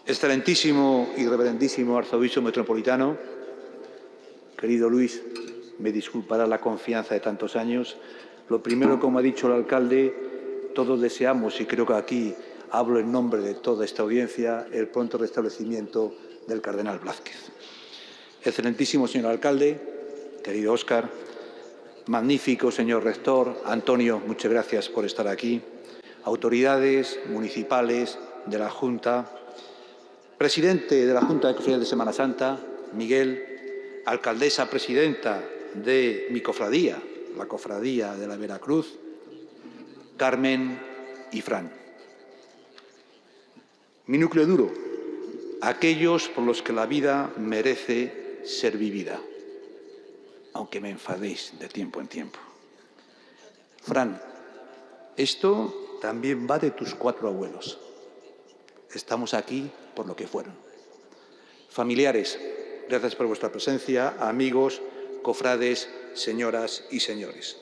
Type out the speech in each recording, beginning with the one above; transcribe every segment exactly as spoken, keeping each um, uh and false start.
Excelentísimo y reverendísimo arzobispo metropolitano, querido Luis, me disculpará la confianza de tantos años. Lo primero, como ha dicho el alcalde, todos deseamos, y creo que aquí hablo en nombre de toda esta audiencia, el pronto restablecimiento del cardenal Blázquez. Excelentísimo señor alcalde, querido Óscar, magnífico señor rector, Antonio, muchas gracias por estar aquí, autoridades municipales de la Junta, presidente de la Junta de Cofradías de Semana Santa, Miguel, alcaldesa presidenta de mi cofradía, la Cofradía de la Veracruz, Carmen y Fran. Mi núcleo duro, aquellos por los que la vida merece ser vivida, aunque me enfadéis de tiempo en tiempo. Fran, esto también va de tus cuatro abuelos. Estamos aquí por lo que fueron. Familiares, gracias por vuestra presencia, amigos, cofrades, señoras y señores.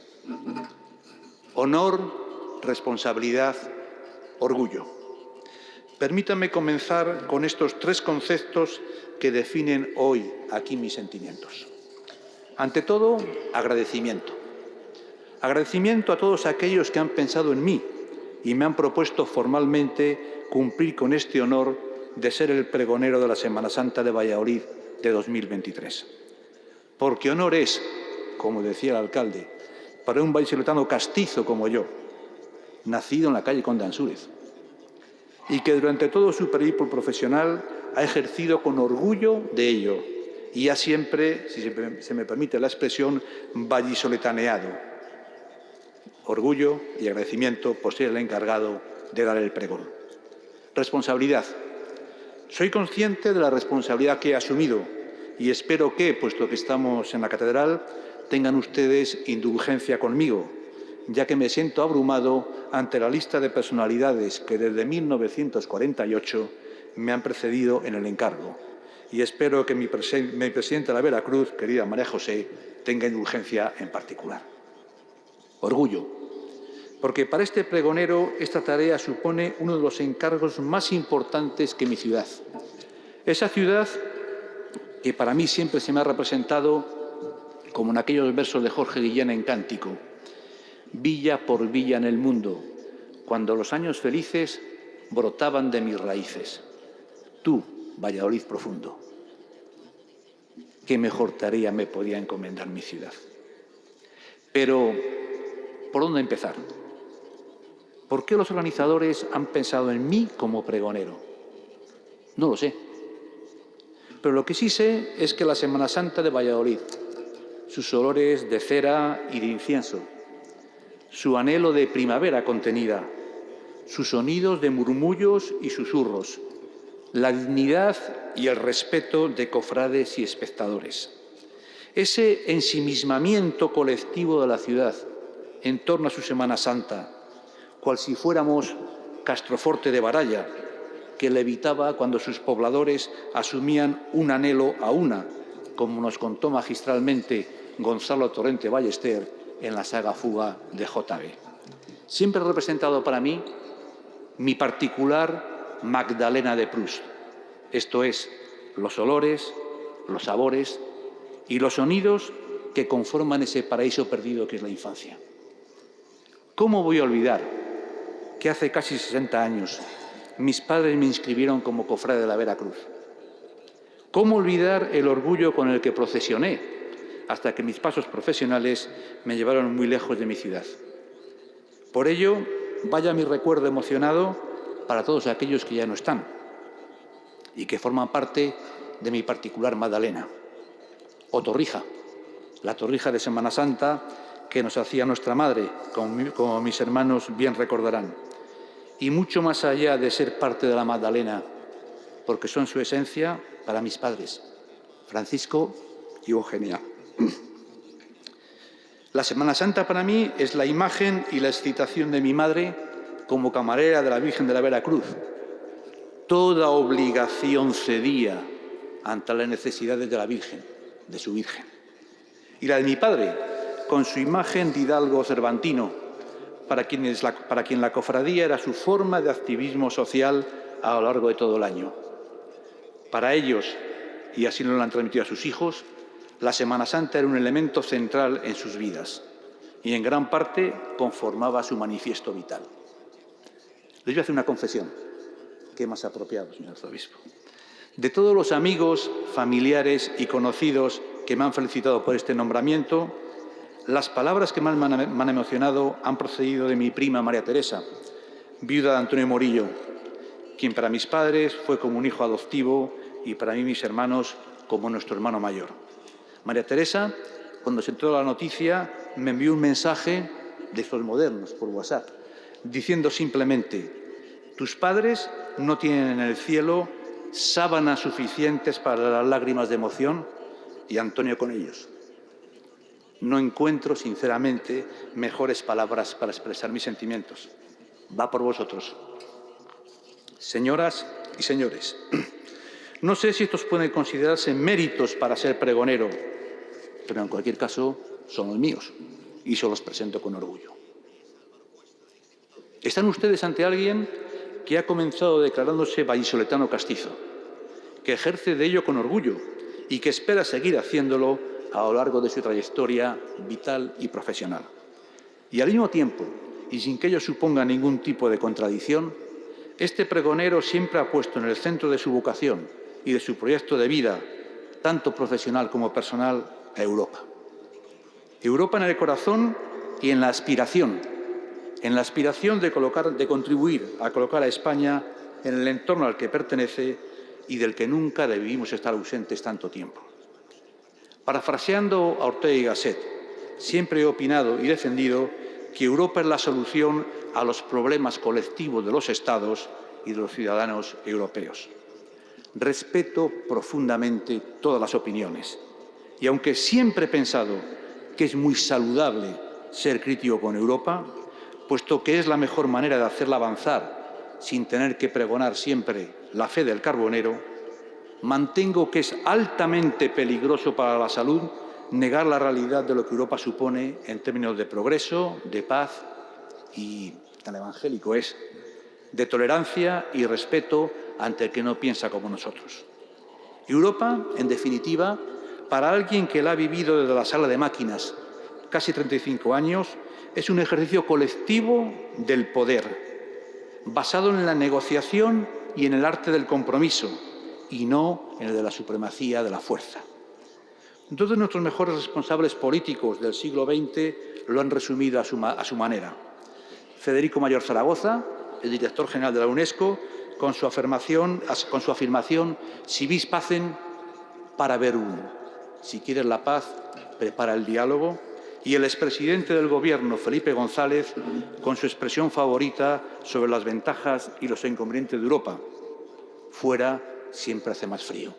Honor, responsabilidad, orgullo. Permítanme comenzar con estos tres conceptos que definen hoy aquí mis sentimientos. Ante todo, agradecimiento. Agradecimiento a todos aquellos que han pensado en mí y me han propuesto formalmente cumplir con este honor de ser el pregonero de la Semana Santa de Valladolid de dos mil veintitrés. Porque honor es, como decía el alcalde, para un vallisoletano castizo como yo, nacido en la calle Conde Ansúrez, y que durante todo su periplo profesional ha ejercido con orgullo de ello, y ha siempre, si se me permite la expresión, vallisoletaneado. Orgullo y agradecimiento por ser el encargado de dar el pregón. Responsabilidad. Soy consciente de la responsabilidad que he asumido y espero que, puesto que estamos en la catedral, tengan ustedes indulgencia conmigo, ya que me siento abrumado ante la lista de personalidades que desde mil novecientos cuarenta y ocho me han precedido en el encargo. Y espero que mi, mi presidenta de la Veracruz, querida María José, tenga indulgencia en particular. Orgullo. Porque para este pregonero esta tarea supone uno de los encargos más importantes que mi ciudad. Esa ciudad que para mí siempre se me ha representado como en aquellos versos de Jorge Guillén en Cántico. Villa por villa en el mundo, cuando los años felices brotaban de mis raíces. Tú, Valladolid profundo, qué mejor tarea me podía encomendar mi ciudad. Pero, ¿por dónde empezar? ¿Por qué los organizadores han pensado en mí como pregonero? No lo sé. Pero lo que sí sé es que la Semana Santa de Valladolid, sus olores de cera y de incienso, su anhelo de primavera contenida, sus sonidos de murmullos y susurros, la dignidad y el respeto de cofrades y espectadores, ese ensimismamiento colectivo de la ciudad en torno a su Semana Santa, cual si fuéramos Castroforte de Baralla, que levitaba cuando sus pobladores asumían un anhelo a una, como nos contó magistralmente Gonzalo Torrente Ballester en la saga Fuga de J B. Siempre ha representado para mí mi particular Magdalena de Proust, esto es, los olores, los sabores y los sonidos que conforman ese paraíso perdido que es la infancia. ¿Cómo voy a olvidar que hace casi sesenta años mis padres me inscribieron como cofrade de la Veracruz? ¿Cómo olvidar el orgullo con el que procesioné hasta que mis pasos profesionales me llevaron muy lejos de mi ciudad? Por ello, vaya mi recuerdo emocionado para todos aquellos que ya no están y que forman parte de mi particular Magdalena. O Torrija, la Torrija de Semana Santa que nos hacía nuestra madre, como, como mis hermanos bien recordarán. Y mucho más allá de ser parte de la Magdalena, porque son su esencia para mis padres, Francisco y Eugenia. La Semana Santa para mí es la imagen y la excitación de mi madre como camarera de la Virgen de la Veracruz. Toda obligación cedía ante las necesidades de la Virgen, de su Virgen. Y la de mi padre, con su imagen de hidalgo cervantino, para, quienes la, para quien la cofradía era su forma de activismo social a lo largo de todo el año. Para ellos, y así nos lo han transmitido a sus hijos, la Semana Santa era un elemento central en sus vidas y en gran parte conformaba su manifiesto vital. Les voy a hacer una confesión, que más apropiado, señor arzobispo. De todos los amigos, familiares y conocidos que me han felicitado por este nombramiento, las palabras que más me han, me han emocionado han procedido de mi prima María Teresa, viuda de Antonio Morillo, quien para mis padres fue como un hijo adoptivo y para mí mis hermanos como nuestro hermano mayor. María Teresa, cuando se enteró la noticia, me envió un mensaje de estos modernos por WhatsApp, diciendo simplemente: tus padres no tienen en el cielo sábanas suficientes para las lágrimas de emoción y Antonio con ellos. No encuentro, sinceramente, mejores palabras para expresar mis sentimientos. Va por vosotros. Señoras y señores, no sé si estos pueden considerarse méritos para ser pregonero, pero en cualquier caso son los míos y se los presento con orgullo. Están ustedes ante alguien que ha comenzado declarándose vallisoletano castizo, que ejerce de ello con orgullo y que espera seguir haciéndolo a lo largo de su trayectoria vital y profesional. Y al mismo tiempo, y sin que ello suponga ningún tipo de contradicción, este pregonero siempre ha puesto en el centro de su vocación y de su proyecto de vida, tanto profesional como personal, a Europa. Europa en el corazón y en la aspiración, en la aspiración de, colocar, de contribuir a colocar a España en el entorno al que pertenece y del que nunca debimos estar ausentes tanto tiempo. Parafraseando a Ortega y Gasset, siempre he opinado y defendido que Europa es la solución a los problemas colectivos de los Estados y de los ciudadanos europeos. Respeto profundamente todas las opiniones y aunque siempre he pensado que es muy saludable ser crítico con Europa, puesto que es la mejor manera de hacerla avanzar sin tener que pregonar siempre la fe del carbonero, mantengo que es altamente peligroso para la salud negar la realidad de lo que Europa supone en términos de progreso, de paz y, tan evangélico es, de tolerancia y respeto ante el que no piensa como nosotros. Europa, en definitiva, para alguien que la ha vivido desde la sala de máquinas casi treinta y cinco años, es un ejercicio colectivo del poder, basado en la negociación y en el arte del compromiso, y no en el de la supremacía de la fuerza. Dos de nuestros mejores responsables políticos del siglo veinte lo han resumido a su, a su manera. Federico Mayor Zaragoza, el director general de la UNESCO, con su afirmación, con su afirmación si vis pacem, para verum. Si quieres la paz, prepara el diálogo. Y el expresidente del Gobierno, Felipe González, con su expresión favorita sobre las ventajas y los inconvenientes de Europa. Fuera siempre hace más frío.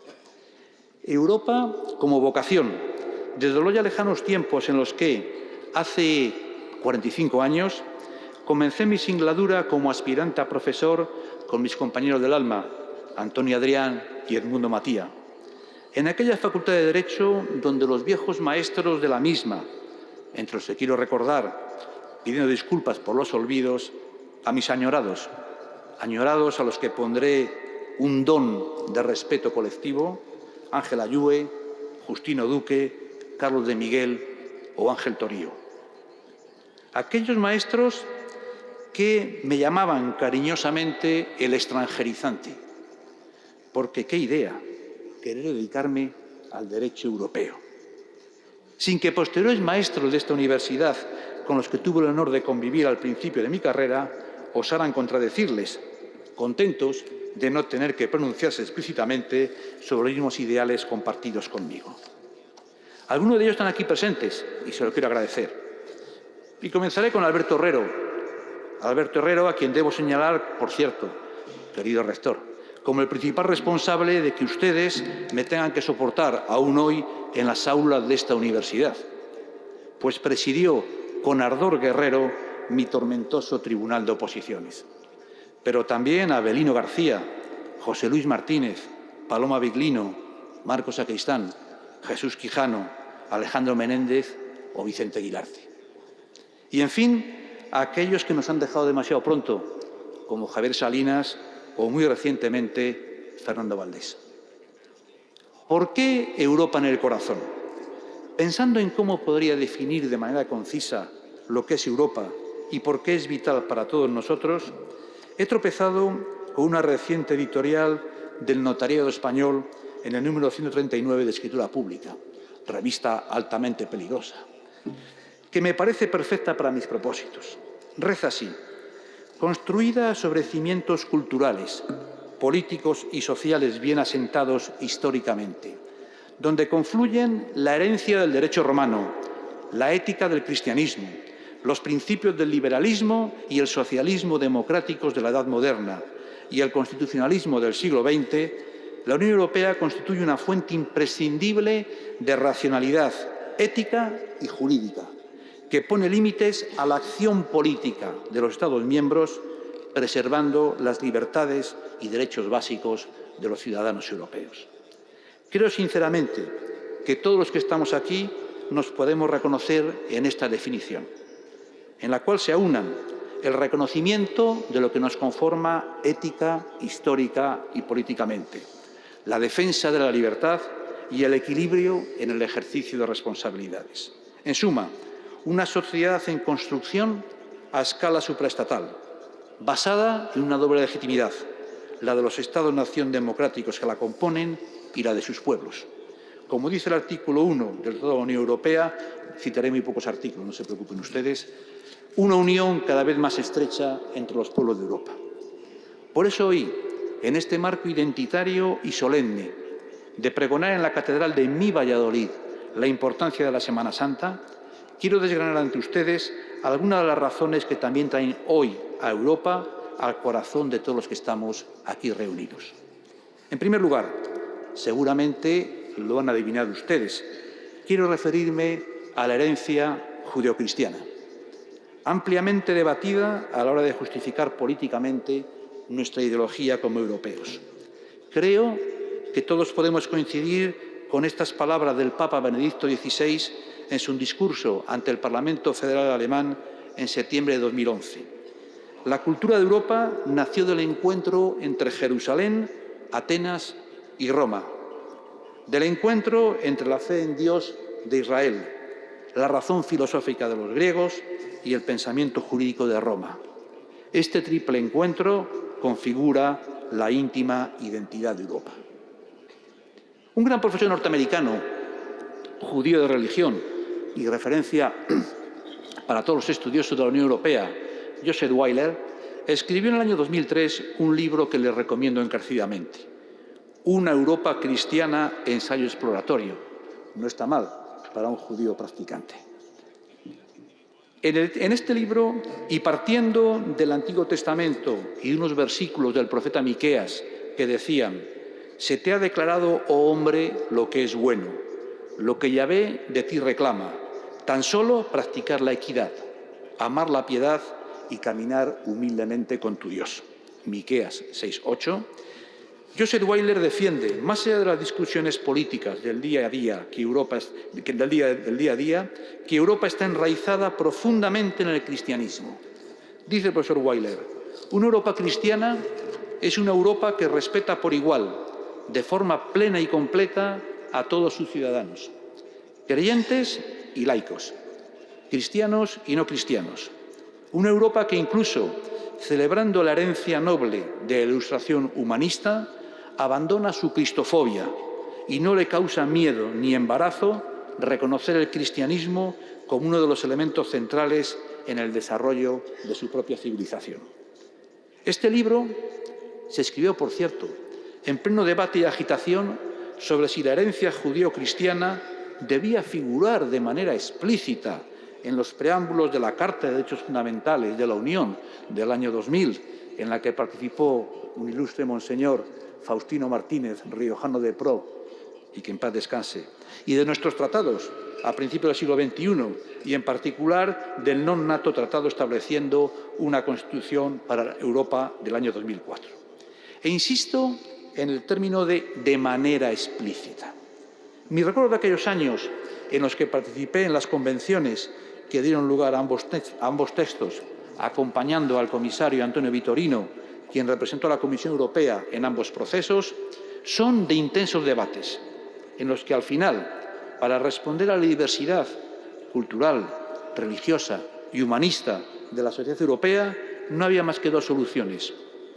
Europa como vocación, desde los ya lejanos tiempos en los que, hace cuarenta y cinco años, comencé mi singladura como aspirante a profesor con mis compañeros del alma, Antonio Adrián y Edmundo Matía, en aquella facultad de Derecho donde los viejos maestros de la misma, entre los que quiero recordar, pidiendo disculpas por los olvidos, a mis añorados, añorados a los que pondré un don de respeto colectivo, Ángel Ayue, Justino Duque, Carlos de Miguel o Ángel Torío. Aquellos maestros que me llamaban cariñosamente el extranjerizante, porque qué idea querer dedicarme al derecho europeo. Sin que posteriores maestros de esta universidad, con los que tuve el honor de convivir al principio de mi carrera, osaran contradecirles, contentos de no tener que pronunciarse explícitamente sobre los mismos ideales compartidos conmigo. Algunos de ellos están aquí presentes y se lo quiero agradecer. Y comenzaré con Alberto Herrero. Alberto Herrero, a quien debo señalar, por cierto, querido rector, como el principal responsable de que ustedes me tengan que soportar aún hoy en las aulas de esta universidad, pues presidió con ardor guerrero mi tormentoso tribunal de oposiciones. Pero también a Abelino García, José Luis Martínez, Paloma Viglino, Marcos Sacristán, Jesús Quijano, Alejandro Menéndez o Vicente Aguilarte. Y, en fin, a aquellos que nos han dejado demasiado pronto, como Javier Salinas o, muy recientemente, Fernando Valdés. ¿Por qué Europa en el corazón? Pensando en cómo podría definir de manera concisa lo que es Europa y por qué es vital para todos nosotros, he tropezado con una reciente editorial del Notariado Español en el número ciento treinta y nueve de Escritura Pública, revista altamente peligrosa, que me parece perfecta para mis propósitos. Reza así: construida sobre cimientos culturales, políticos y sociales bien asentados históricamente, donde confluyen la herencia del derecho romano, la ética del cristianismo, los principios del liberalismo y el socialismo democráticos de la Edad Moderna y el constitucionalismo del siglo veinte, la Unión Europea constituye una fuente imprescindible de racionalidad ética y jurídica, que pone límites a la acción política de los Estados miembros, preservando las libertades y derechos básicos de los ciudadanos europeos. Creo sinceramente que todos los que estamos aquí nos podemos reconocer en esta definición, en la cual se aunan el reconocimiento de lo que nos conforma ética, histórica y políticamente, la defensa de la libertad y el equilibrio en el ejercicio de responsabilidades. En suma, una sociedad en construcción a escala supraestatal, basada en una doble legitimidad, la de los Estados-nación democráticos que la componen y la de sus pueblos. Como dice el artículo uno del Tratado de la Unión Europea, citaré muy pocos artículos, no se preocupen ustedes, una unión cada vez más estrecha entre los pueblos de Europa. Por eso hoy, en este marco identitario y solemne de pregonar en la Catedral de mi Valladolid la importancia de la Semana Santa, quiero desgranar ante ustedes algunas de las razones que también traen hoy a Europa al corazón de todos los que estamos aquí reunidos. En primer lugar, seguramente lo han adivinado ustedes, quiero referirme a la herencia judeocristiana, ampliamente debatida a la hora de justificar políticamente nuestra ideología como europeos. Creo que todos podemos coincidir con estas palabras del Papa Benedicto dieciséis en su discurso ante el Parlamento Federal Alemán en septiembre de dos mil once. La cultura de Europa nació del encuentro entre Jerusalén, Atenas y Roma, del encuentro entre la fe en Dios de Israel, la razón filosófica de los griegos y el pensamiento jurídico de Roma. Este triple encuentro configura la íntima identidad de Europa. Un gran profesor norteamericano, judío de religión y referencia para todos los estudiosos de la Unión Europea, Joseph Weiler, escribió en el año dos mil tres un libro que les recomiendo encarecidamente, Una Europa cristiana, ensayo exploratorio. No está mal para un judío practicante. En, el, en este libro, y partiendo del Antiguo Testamento y unos versículos del profeta Miqueas que decían: «Se te ha declarado, oh hombre, lo que es bueno, lo que Yahvé de ti reclama, tan solo practicar la equidad, amar la piedad y caminar humildemente con tu Dios». Miqueas seis ocho. Joseph Weiler defiende, más allá de las discusiones políticas del día a día, que Europa, que del, día, del día a día, que Europa está enraizada profundamente en el cristianismo. Dice el profesor Weiler: una Europa cristiana es una Europa que respeta por igual, de forma plena y completa, a todos sus ciudadanos, creyentes y laicos, cristianos y no cristianos. Una Europa que incluso, celebrando la herencia noble de la Ilustración humanista, abandona su cristofobia y no le causa miedo ni embarazo reconocer el cristianismo como uno de los elementos centrales en el desarrollo de su propia civilización. Este libro se escribió, por cierto, en pleno debate y agitación sobre si la herencia judío-cristiana debía figurar de manera explícita en los preámbulos de la Carta de Derechos Fundamentales de la Unión del año dos mil, en la que participó un ilustre monseñor Faustino Martínez, riojano de pro, y que en paz descanse, y de nuestros tratados a principios del siglo veintiuno, y en particular del non nato tratado estableciendo una Constitución para Europa del año dos mil cuatro. E insisto en el término de de manera explícita. Mi recuerdo de aquellos años en los que participé en las convenciones que dieron lugar a ambos, te a ambos textos, acompañando al comisario Antonio Vitorino quien representó a la Comisión Europea en ambos procesos, son de intensos debates, en los que al final, para responder a la diversidad cultural, religiosa y humanista de la sociedad europea, no había más que dos soluciones.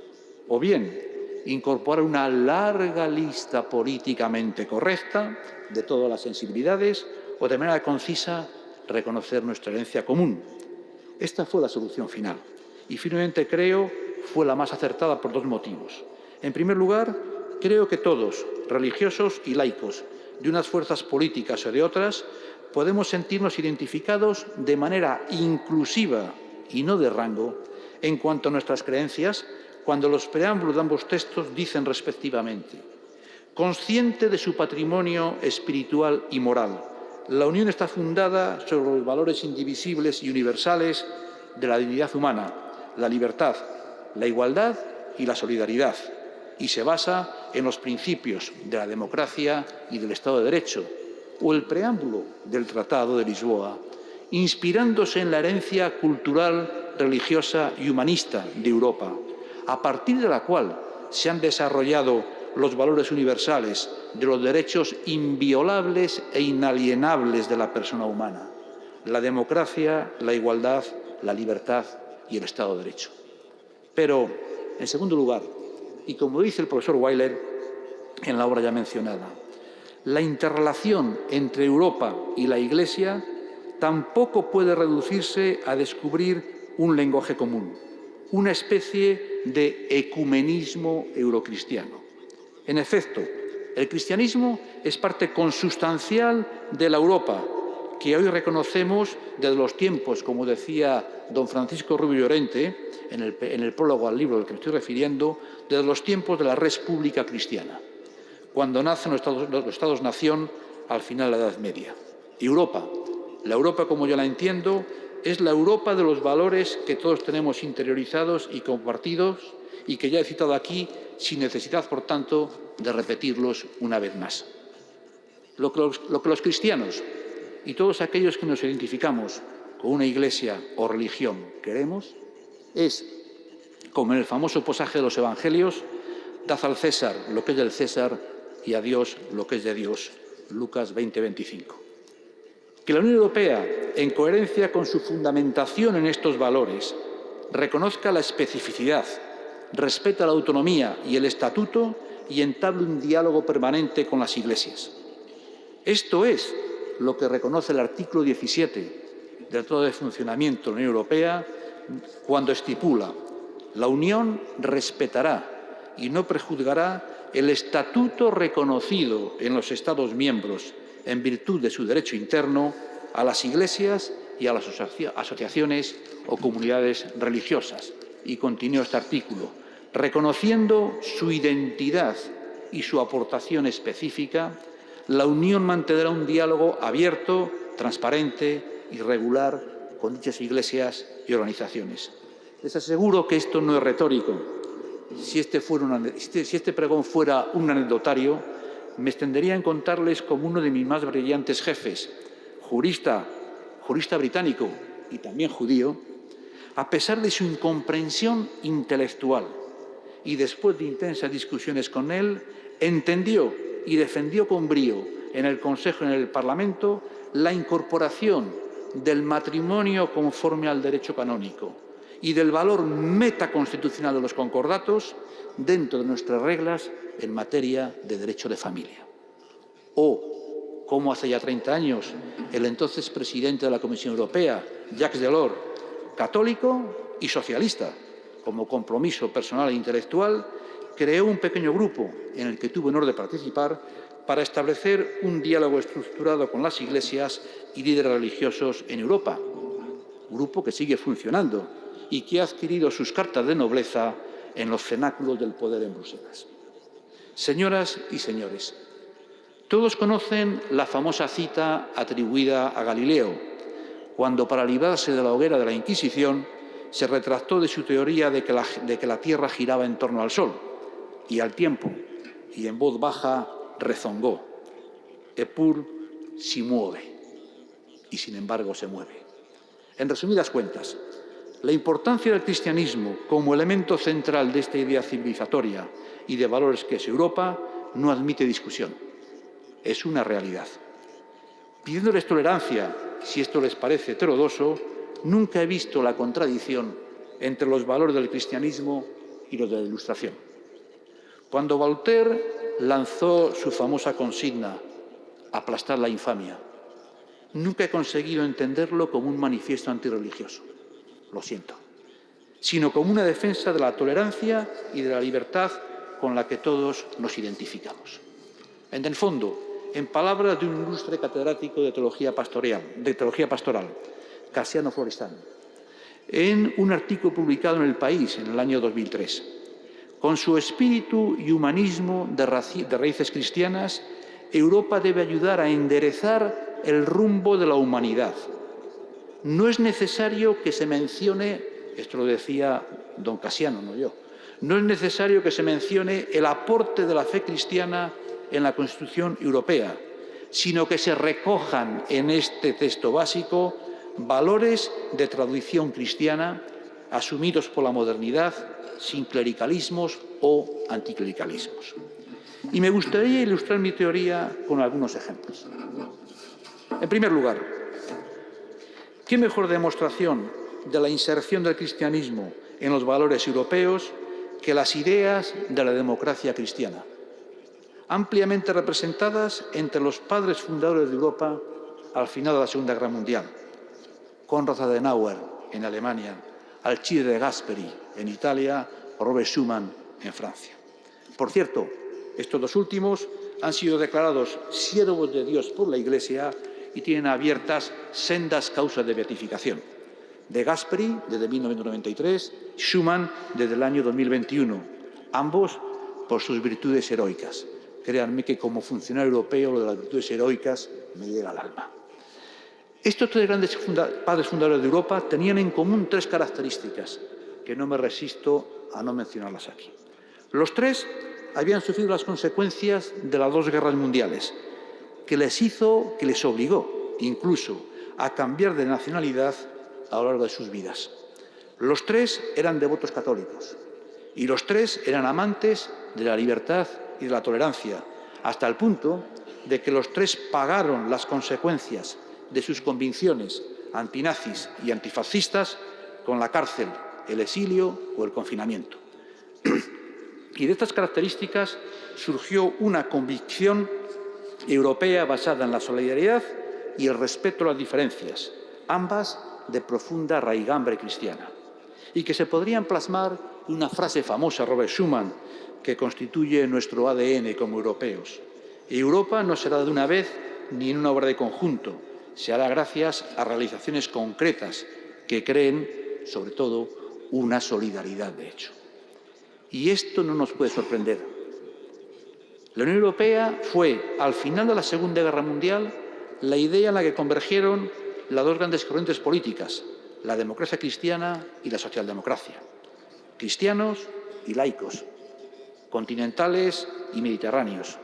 O bien, incorporar una larga lista políticamente correcta de todas las sensibilidades, o de manera concisa reconocer nuestra herencia común. Esta fue la solución final y finalmente creo fue la más acertada por dos motivos. En primer lugar, creo que todos, religiosos y laicos, de unas fuerzas políticas o de otras, podemos sentirnos identificados de manera inclusiva y no de rango en cuanto a nuestras creencias cuando los preámbulos de ambos textos dicen respectivamente: consciente de su patrimonio espiritual y moral, la Unión está fundada sobre los valores indivisibles y universales de la dignidad humana, la libertad, la igualdad y la solidaridad, y se basa en los principios de la democracia y del Estado de Derecho, o el preámbulo del Tratado de Lisboa, inspirándose en la herencia cultural, religiosa y humanista de Europa, a partir de la cual se han desarrollado los valores universales de los derechos inviolables e inalienables de la persona humana: la democracia, la igualdad, la libertad y el Estado de Derecho. Pero, en segundo lugar, y como dice el profesor Weiler en la obra ya mencionada, la interrelación entre Europa y la Iglesia tampoco puede reducirse a descubrir un lenguaje común, una especie de ecumenismo eurocristiano. En efecto, el cristianismo es parte consustancial de la Europa que hoy reconocemos desde los tiempos, como decía don Francisco Rubio Llorente en el, en el prólogo al libro al que me estoy refiriendo, desde los tiempos de la res pública cristiana, cuando nacen los Estados, los Estados-nación al final de la Edad Media. Europa, la Europa como yo la entiendo, es la Europa de los valores que todos tenemos interiorizados y compartidos y que ya he citado aquí, sin necesidad, por tanto, de repetirlos una vez más. Lo que los, lo que los cristianos y todos aquellos que nos identificamos con una iglesia o religión queremos es, como en el famoso pasaje de los Evangelios, dad al César lo que es del César y a Dios lo que es de Dios. Lucas veinte, veinticinco. Que la Unión Europea, en coherencia con su fundamentación en estos valores, reconozca la especificidad, respeta la autonomía y el estatuto y entable un diálogo permanente con las iglesias. Esto es lo que reconoce el artículo diecisiete del Tratado de Funcionamiento de la Unión Europea cuando estipula: la Unión respetará y no prejuzgará el estatuto reconocido en los Estados miembros en virtud de su derecho interno a las iglesias y a las asociaciones o comunidades religiosas. Y continúa este artículo: reconociendo su identidad y su aportación específica, la Unión mantendrá un diálogo abierto, transparente y regular con dichas iglesias y organizaciones. Les aseguro que esto no es retórico. Si este, fuera una, si este pregón fuera un anecdotario, me extendería en contarles cómo uno de mis más brillantes jefes, jurista, jurista británico y también judío, a pesar de su incomprensión intelectual y después de intensas discusiones con él, entendió y defendió con brío en el Consejo y en el Parlamento la incorporación del matrimonio conforme al derecho canónico y del valor metaconstitucional de los concordatos dentro de nuestras reglas en materia de derecho de familia. O, como hace ya treinta años, el entonces presidente de la Comisión Europea, Jacques Delors, católico y socialista, como compromiso personal e intelectual, creó un pequeño grupo en el que tuve honor de participar para establecer un diálogo estructurado con las iglesias y líderes religiosos en Europa, grupo que sigue funcionando y que ha adquirido sus cartas de nobleza en los cenáculos del poder en Bruselas. Señoras y señores, todos conocen la famosa cita atribuida a Galileo, cuando para librarse de la hoguera de la Inquisición se retractó de su teoría de que la, de que la Tierra giraba en torno al Sol, y al tiempo, y en voz baja, rezongó: Eppur si muove, y sin embargo se mueve. En resumidas cuentas, La importancia del cristianismo como elemento central de esta idea civilizatoria y de valores que es Europa no admite discusión. Es una realidad. Pidiéndoles tolerancia, si esto les parece heterodoxo, nunca he visto la contradicción entre los valores del cristianismo y los de la Ilustración. Cuando Voltaire lanzó su famosa consigna, aplastar la infamia, nunca he conseguido entenderlo como un manifiesto antirreligioso, lo siento, sino como una defensa de la tolerancia y de la libertad con la que todos nos identificamos. En el fondo, en palabras de un ilustre catedrático de teología pastoral, de teología pastoral, Casiano Florestán, en un artículo publicado en El País en el año dos mil tres, con su espíritu y humanismo de, de raíces cristianas, Europa debe ayudar a enderezar el rumbo de la humanidad. No es necesario que se mencione, esto lo decía don Casiano, no yo, no es necesario que se mencione el aporte de la fe cristiana en la Constitución Europea, sino que se recojan en este texto básico valores de tradición cristiana asumidos por la modernidad, sin clericalismos o anticlericalismos. Y me gustaría ilustrar mi teoría con algunos ejemplos. En primer lugar, ¿qué mejor demostración de la inserción del cristianismo en los valores europeos que las ideas de la democracia cristiana, ampliamente representadas entre los padres fundadores de Europa al final de la Segunda Guerra Mundial? Konrad Adenauer en Alemania, Alcide de Gasperi en Italia o Robert Schuman en Francia. Por cierto, estos dos últimos han sido declarados siervos de Dios por la Iglesia y tienen abiertas sendas causas de beatificación. De Gasperi desde mil novecientos noventa y tres, Schuman desde el año dos mil veintiuno, ambos por sus virtudes heroicas. Créanme que como funcionario europeo lo de las virtudes heroicas me llega al alma. Estos tres grandes funda padres fundadores de Europa tenían en común tres características que no me resisto a no mencionarlas aquí. Los tres habían sufrido las consecuencias de las dos guerras mundiales, que les hizo, que les obligó incluso a cambiar de nacionalidad a lo largo de sus vidas. Los tres eran devotos católicos y los tres eran amantes de la libertad y de la tolerancia, hasta el punto de que los tres pagaron las consecuencias de sus convicciones antinazis y antifascistas con la cárcel, el exilio o el confinamiento. Y de estas características surgió una convicción europea basada en la solidaridad y el respeto a las diferencias, ambas de profunda raigambre cristiana, y que se podrían plasmar en una frase famosa de Robert Schuman que constituye nuestro A D N como europeos. Europa no será de una vez ni en una obra de conjunto, se hará gracias a realizaciones concretas que creen, sobre todo, una solidaridad de hecho. Y esto no nos puede sorprender. La Unión Europea fue, al final de la Segunda Guerra Mundial, la idea en la que convergieron las dos grandes corrientes políticas, la democracia cristiana y la socialdemocracia. Cristianos y laicos, continentales y mediterráneos,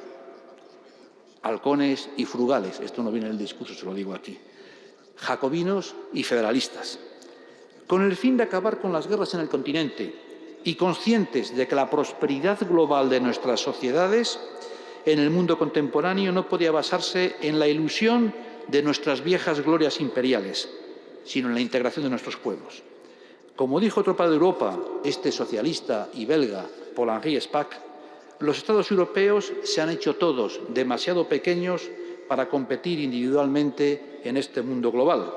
halcones y frugales, esto no viene en el discurso, se lo digo aquí, jacobinos y federalistas, con el fin de acabar con las guerras en el continente y conscientes de que la prosperidad global de nuestras sociedades en el mundo contemporáneo no podía basarse en la ilusión de nuestras viejas glorias imperiales, sino en la integración de nuestros pueblos. Como dijo otro padre de Europa, este socialista y belga, Paul-Henri Spaak, los Estados europeos se han hecho todos demasiado pequeños para competir individualmente en este mundo global,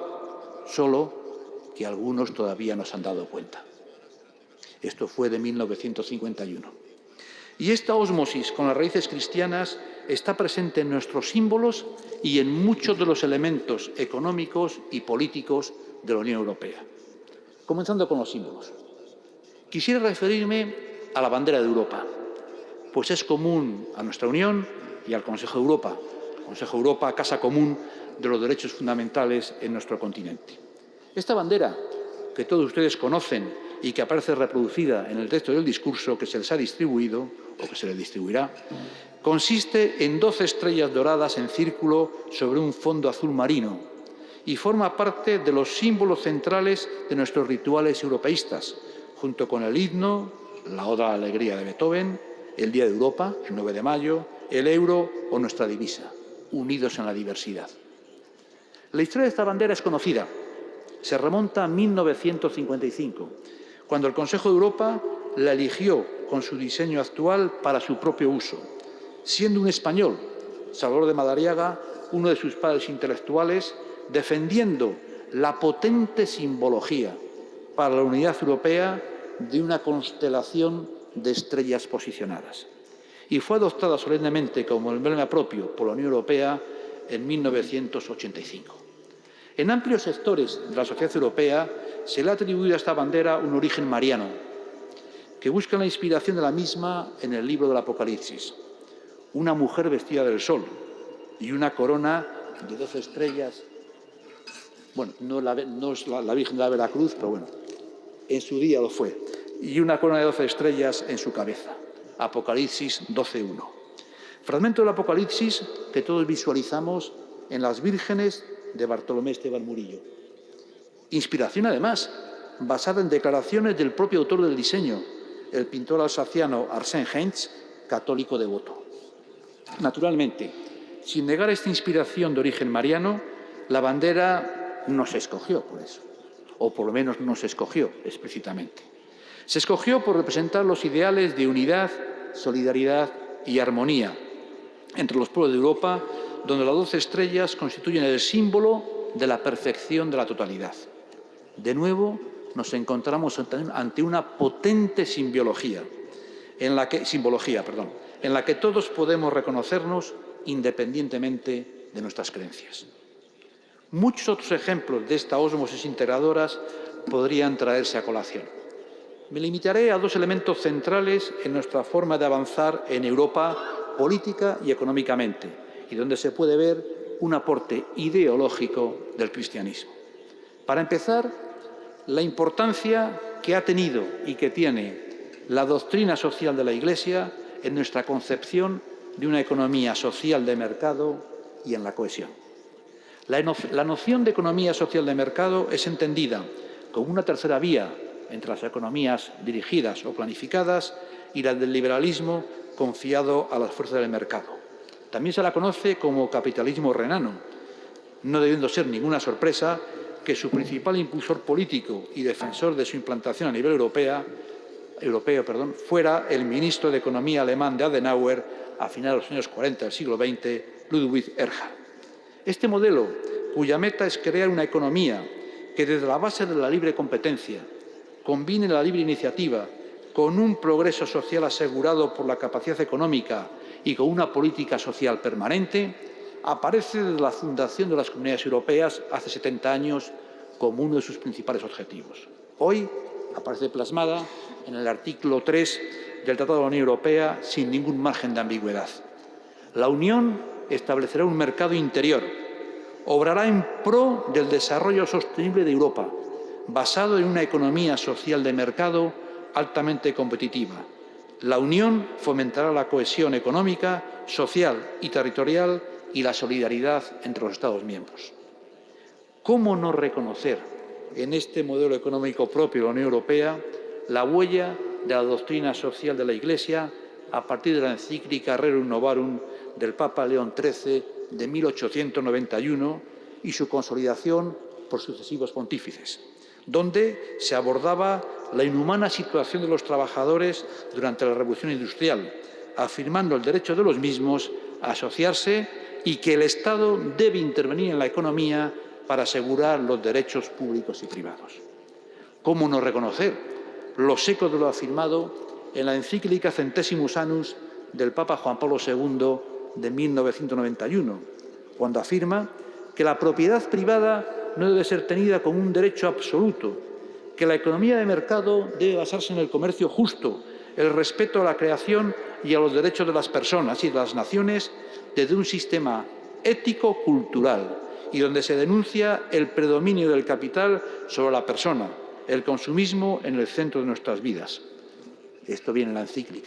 solo que algunos todavía no se han dado cuenta. Esto fue de mil novecientos cincuenta y uno. Y esta ósmosis con las raíces cristianas está presente en nuestros símbolos y en muchos de los elementos económicos y políticos de la Unión Europea. Comenzando con los símbolos. Quisiera referirme a la bandera de Europa, pues es común a nuestra Unión y al Consejo de Europa. El Consejo de Europa, casa común de los derechos fundamentales en nuestro continente. Esta bandera, que todos ustedes conocen y que aparece reproducida en el texto del discurso que se les ha distribuido, o que se les distribuirá, consiste en doce estrellas doradas en círculo sobre un fondo azul marino y forma parte de los símbolos centrales de nuestros rituales europeístas, junto con el himno, la Oda a la Alegría de Beethoven, el Día de Europa, el nueve de mayo, el euro o nuestra divisa, unidos en la diversidad. La historia de esta bandera es conocida. Se remonta a mil novecientos cincuenta y cinco, cuando el Consejo de Europa la eligió con su diseño actual para su propio uso, siendo un español, Salvador de Madariaga, uno de sus padres intelectuales, defendiendo la potente simbología para la unidad europea de una constelación de estrellas posicionadas. Y fue adoptada solemnemente como emblema propio por la Unión Europea en mil novecientos ochenta y cinco. En amplios sectores de la sociedad europea se le ha atribuido a esta bandera un origen mariano, que busca la inspiración de la misma en el libro del Apocalipsis. Una mujer vestida del sol y una corona de doce estrellas. Bueno, no, la, no es la, la Virgen de la Veracruz, pero bueno, en su día lo fue. Y una corona de doce estrellas en su cabeza. Apocalipsis doce uno. Fragmento del Apocalipsis que todos visualizamos en las vírgenes de Bartolomé Esteban Murillo. Inspiración, además, basada en declaraciones del propio autor del diseño, el pintor alsaciano Arsène Heinz, católico devoto. Naturalmente, sin negar esta inspiración de origen mariano, la bandera no se escogió por eso, o por lo menos no se escogió explícitamente. Se escogió por representar los ideales de unidad, solidaridad y armonía entre los pueblos de Europa, donde las doce estrellas constituyen el símbolo de la perfección de la totalidad. De nuevo, nos encontramos ante una potente simbología, en la que, simbología, perdón, en la que todos podemos reconocernos independientemente de nuestras creencias. Muchos otros ejemplos de esta ósmosis integradoras podrían traerse a colación. Me limitaré a dos elementos centrales en nuestra forma de avanzar en Europa política y económicamente, y donde se puede ver un aporte ideológico del cristianismo. Para empezar, la importancia que ha tenido y que tiene la doctrina social de la Iglesia en nuestra concepción de una economía social de mercado y en la cohesión. La, no, la noción de economía social de mercado es entendida como una tercera vía entre las economías dirigidas o planificadas y la del liberalismo confiado a las fuerzas del mercado. También se la conoce como capitalismo renano, no debiendo ser ninguna sorpresa que su principal impulsor político y defensor de su implantación a nivel europea, europeo perdón, fuera el ministro de Economía alemán de Adenauer a finales de los años cuarenta del siglo veinte, Ludwig Erhard. Este modelo, cuya meta es crear una economía que desde la base de la libre competencia combine la libre iniciativa con un progreso social asegurado por la capacidad económica y con una política social permanente, aparece desde la fundación de las Comunidades Europeas hace setenta años como uno de sus principales objetivos. Hoy aparece plasmada en el artículo tres del Tratado de la Unión Europea sin ningún margen de ambigüedad. La Unión establecerá un mercado interior, obrará en pro del desarrollo sostenible de Europa, basado en una economía social de mercado altamente competitiva. La Unión fomentará la cohesión económica, social y territorial y la solidaridad entre los Estados miembros. ¿Cómo no reconocer en este modelo económico propio de la Unión Europea la huella de la doctrina social de la Iglesia a partir de la encíclica Rerum Novarum del Papa León trece de mil ochocientos noventa y uno y su consolidación por sucesivos pontífices, donde se abordaba la inhumana situación de los trabajadores durante la Revolución Industrial, afirmando el derecho de los mismos a asociarse y que el Estado debe intervenir en la economía para asegurar los derechos públicos y privados. ¿Cómo no reconocer los ecos de lo afirmado en la encíclica Centesimus Annus del Papa Juan Pablo segundo de mil novecientos noventa y uno, cuando afirma que la propiedad privada no debe ser tenida como un derecho absoluto, que la economía de mercado debe basarse en el comercio justo, el respeto a la creación y a los derechos de las personas y de las naciones desde un sistema ético-cultural y donde se denuncia el predominio del capital sobre la persona, el consumismo en el centro de nuestras vidas. Esto viene en la encíclica.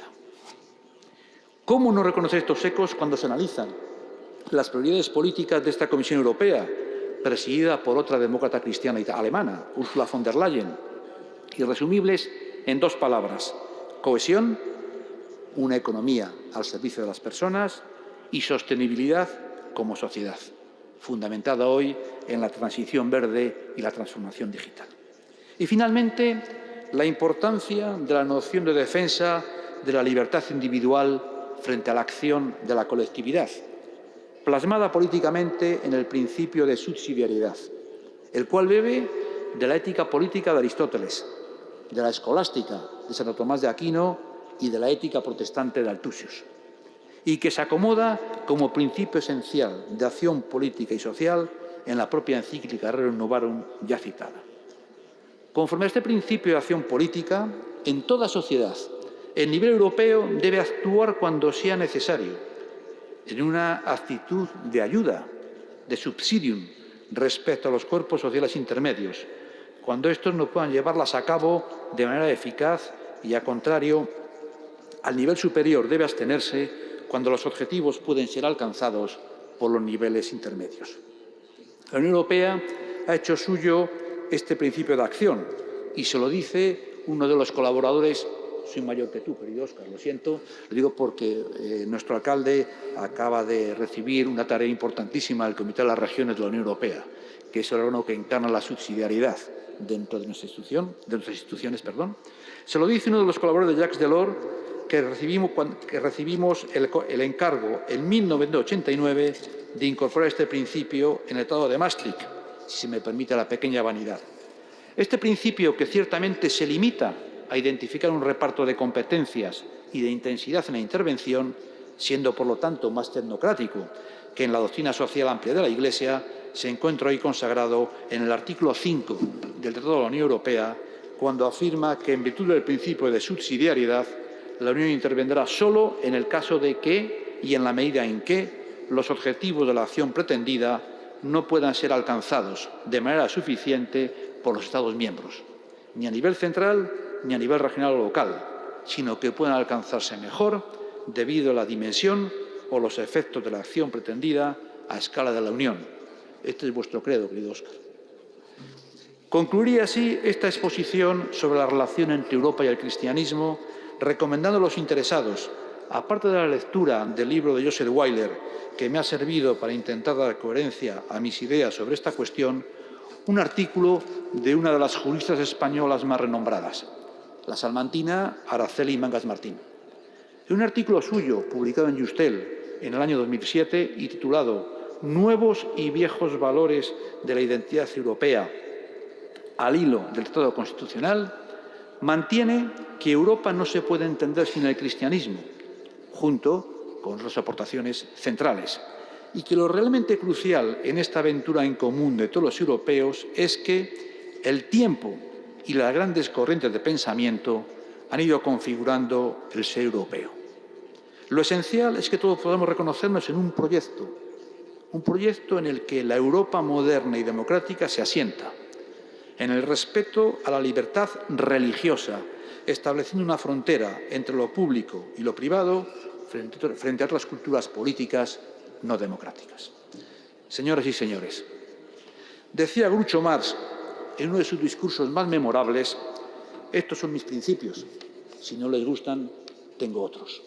¿Cómo no reconocer estos ecos cuando se analizan las prioridades políticas de esta Comisión Europea, presidida por otra demócrata cristiana alemana, Ursula von der Leyen, y resumibles en dos palabras: cohesión, una economía al servicio de las personas, y sostenibilidad como sociedad, fundamentada hoy en la transición verde y la transformación digital. Y, finalmente, la importancia de la noción de defensa de la libertad individual frente a la acción de la colectividad, plasmada políticamente en el principio de subsidiariedad, el cual bebe de la ética política de Aristóteles, de la escolástica de Santo Tomás de Aquino y de la ética protestante de Althusius, y que se acomoda como principio esencial de acción política y social en la propia encíclica Rerum Novarum ya citada. Conforme a este principio de acción política, en toda sociedad, el nivel europeo debe actuar cuando sea necesario, en una actitud de ayuda, de subsidium, respecto a los cuerpos sociales intermedios, cuando estos no puedan llevarlas a cabo de manera eficaz y, al contrario, al nivel superior debe abstenerse cuando los objetivos pueden ser alcanzados por los niveles intermedios. La Unión Europea ha hecho suyo este principio de acción y se lo dice uno de los colaboradores. Soy mayor que tú, querido Óscar, lo siento, lo digo porque eh, nuestro alcalde acaba de recibir una tarea importantísima del Comité de las Regiones de la Unión Europea, que es el órgano que encarna la subsidiariedad dentro de, nuestra institución, de nuestras instituciones. Perdón. Se lo dice uno de los colaboradores de Jacques Delors, que recibimos, que recibimos el, el encargo en mil novecientos ochenta y nueve de incorporar este principio en el Tratado de Maastricht, si se me permite la pequeña vanidad. Este principio, que ciertamente se limita a identificar un reparto de competencias y de intensidad en la intervención, siendo por lo tanto más tecnocrático que en la doctrina social amplia de la Iglesia, se encuentra hoy consagrado en el artículo cinco del Tratado de la Unión Europea, cuando afirma que, en virtud del principio de subsidiariedad, la Unión intervendrá solo en el caso de que, y en la medida en que, los objetivos de la acción pretendida no puedan ser alcanzados de manera suficiente por los Estados miembros, ni a nivel central ni a nivel regional o local, sino que puedan alcanzarse mejor debido a la dimensión o los efectos de la acción pretendida a escala de la Unión. Este es vuestro credo, querido Óscar. Concluiría así esta exposición sobre la relación entre Europa y el cristianismo, recomendando a los interesados, aparte de la lectura del libro de Joseph Weiler, que me ha servido para intentar dar coherencia a mis ideas sobre esta cuestión, un artículo de una de las juristas españolas más renombradas, la salmantina Araceli Mangas Martín. En un artículo suyo, publicado en Justel en el año dos mil siete y titulado Nuevos y viejos valores de la identidad europea al hilo del Tratado Constitucional, mantiene que Europa no se puede entender sin el cristianismo, junto con sus aportaciones centrales, y que lo realmente crucial en esta aventura en común de todos los europeos es que el tiempo y las grandes corrientes de pensamiento han ido configurando el ser europeo. Lo esencial es que todos podamos reconocernos en un proyecto, un proyecto en el que la Europa moderna y democrática se asienta, en el respeto a la libertad religiosa, estableciendo una frontera entre lo público y lo privado frente, frente a otras culturas políticas no democráticas. Señoras y señores, decía Groucho Marx en uno de sus discursos más memorables: estos son mis principios, si no les gustan, tengo otros.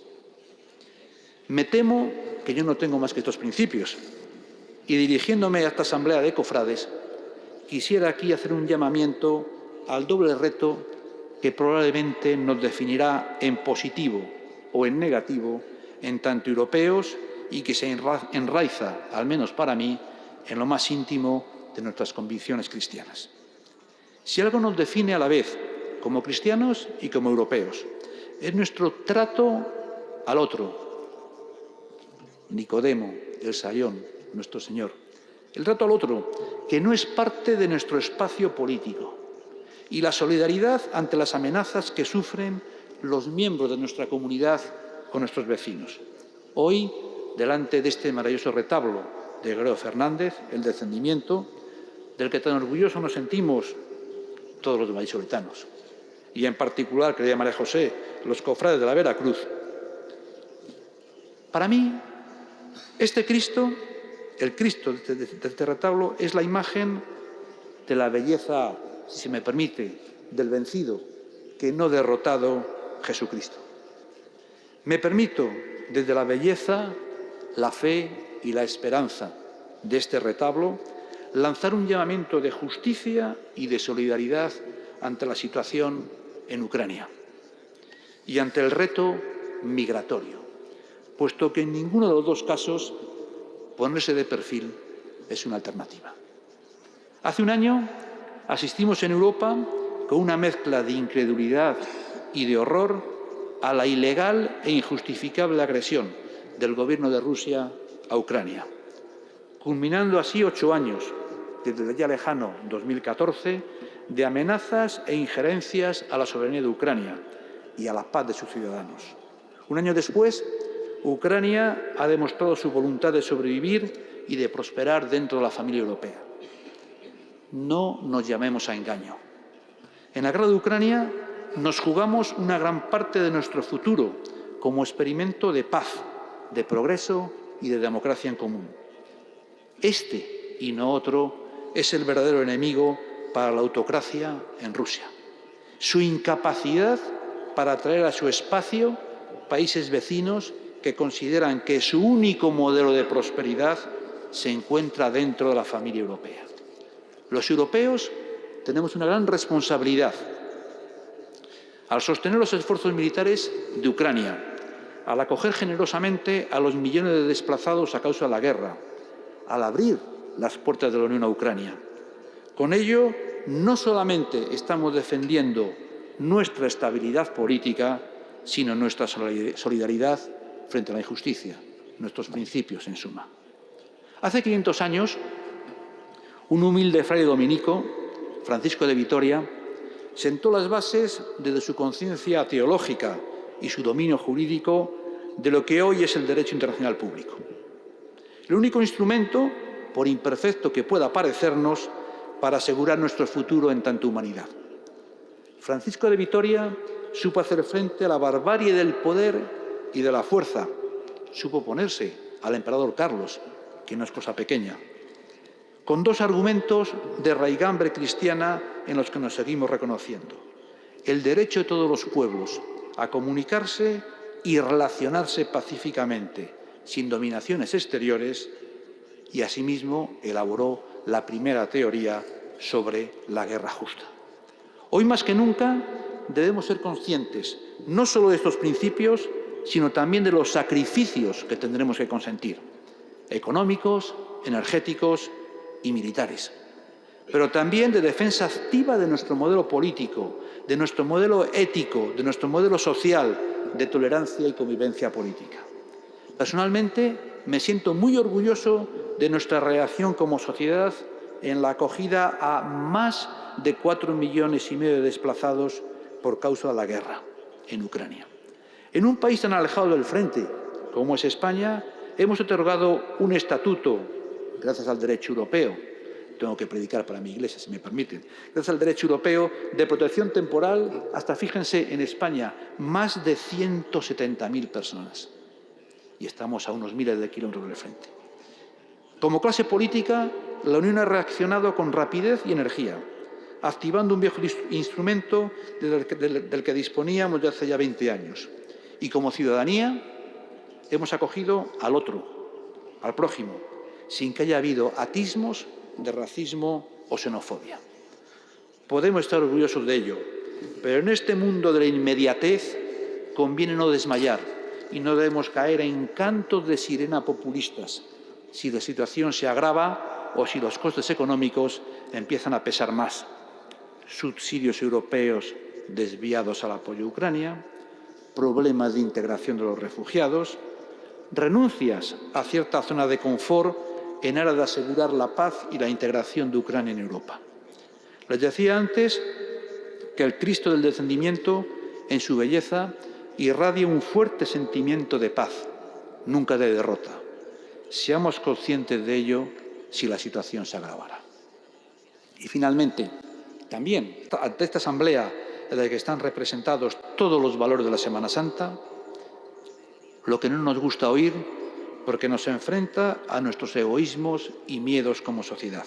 Me temo que yo no tengo más que estos principios, y dirigiéndome a esta asamblea de cofrades, quisiera aquí hacer un llamamiento al doble reto que probablemente nos definirá en positivo o en negativo en tanto europeos y que se enraiza, al menos para mí, en lo más íntimo de nuestras convicciones cristianas. Si algo nos define a la vez como cristianos y como europeos, es nuestro trato al otro. Nicodemo, el sayón, nuestro Señor. El trato al otro, que no es parte de nuestro espacio político, y la solidaridad ante las amenazas que sufren los miembros de nuestra comunidad con nuestros vecinos. Hoy, delante de este maravilloso retablo de Gregorio Fernández, el descendimiento, del que tan orgullosos nos sentimos todos los vallisoletanos, y en particular, querida María José, los cofrades de la Veracruz. Para mí, este Cristo El Cristo de este retablo es la imagen de la belleza, si se me permite, del vencido, que no derrotado Jesucristo. Me permito, desde la belleza, la fe y la esperanza de este retablo, lanzar un llamamiento de justicia y de solidaridad ante la situación en Ucrania y ante el reto migratorio, puesto que en ninguno de los dos casos ponerse de perfil es una alternativa. Hace un año asistimos en Europa, con una mezcla de incredulidad y de horror, a la ilegal e injustificable agresión del gobierno de Rusia a Ucrania, culminando así ocho años, desde el ya lejano dos mil catorce, de amenazas e injerencias a la soberanía de Ucrania y a la paz de sus ciudadanos. Un año después, Ucrania ha demostrado su voluntad de sobrevivir y de prosperar dentro de la familia europea. No nos llamemos a engaño. En la guerra de Ucrania nos jugamos una gran parte de nuestro futuro como experimento de paz, de progreso y de democracia en común. Este, y no otro, es el verdadero enemigo para la autocracia en Rusia. Su incapacidad para atraer a su espacio países vecinos que consideran que su único modelo de prosperidad se encuentra dentro de la familia europea. Los europeos tenemos una gran responsabilidad al sostener los esfuerzos militares de Ucrania, al acoger generosamente a los millones de desplazados a causa de la guerra, al abrir las puertas de la Unión a Ucrania. Con ello, no solamente estamos defendiendo nuestra estabilidad política, sino nuestra solidaridad frente a la injusticia, nuestros principios, en suma. Hace quinientos años, un humilde fraile dominico, Francisco de Vitoria, sentó las bases desde su conciencia teológica y su dominio jurídico de lo que hoy es el derecho internacional público. El único instrumento, por imperfecto que pueda parecernos, para asegurar nuestro futuro en tanta humanidad. Francisco de Vitoria supo hacer frente a la barbarie del poder y de la fuerza. Supo oponerse al emperador Carlos, que no es cosa pequeña, con dos argumentos de raigambre cristiana en los que nos seguimos reconociendo: el derecho de todos los pueblos a comunicarse y relacionarse pacíficamente, sin dominaciones exteriores, y asimismo elaboró la primera teoría sobre la guerra justa. Hoy más que nunca debemos ser conscientes no solo de estos principios, sino también de los sacrificios que tendremos que consentir, económicos, energéticos y militares, pero también de defensa activa de nuestro modelo político, de nuestro modelo ético, de nuestro modelo social, de tolerancia y convivencia política. Personalmente, me siento muy orgulloso de nuestra reacción como sociedad en la acogida a más de cuatro millones y medio de desplazados por causa de la guerra en Ucrania. En un país tan alejado del frente como es España, hemos otorgado un estatuto, gracias al derecho europeo, tengo que predicar para mi iglesia, si me permiten, gracias al derecho europeo de protección temporal hasta, fíjense, en España, más de ciento setenta mil personas. Y estamos a unos miles de kilómetros del frente. Como clase política, la Unión ha reaccionado con rapidez y energía, activando un viejo instrumento del que, del, del que disponíamos ya hace ya veinte años. Y como ciudadanía, hemos acogido al otro, al prójimo, sin que haya habido atismos de racismo o xenofobia. Podemos estar orgullosos de ello, pero en este mundo de la inmediatez conviene no desmayar y no debemos caer en cantos de sirena populistas si la situación se agrava o si los costes económicos empiezan a pesar más. Subsidios europeos desviados al apoyo a Ucrania, problemas de integración de los refugiados, renuncias a cierta zona de confort en aras de asegurar la paz y la integración de Ucrania en Europa. Les decía antes que el Cristo del descendimiento, en su belleza, irradia un fuerte sentimiento de paz, nunca de derrota. Seamos conscientes de ello si la situación se agravara. Y finalmente, también, ante esta asamblea en la que están representados todos los valores de la Semana Santa, lo que no nos gusta oír porque nos enfrenta a nuestros egoísmos y miedos como sociedad.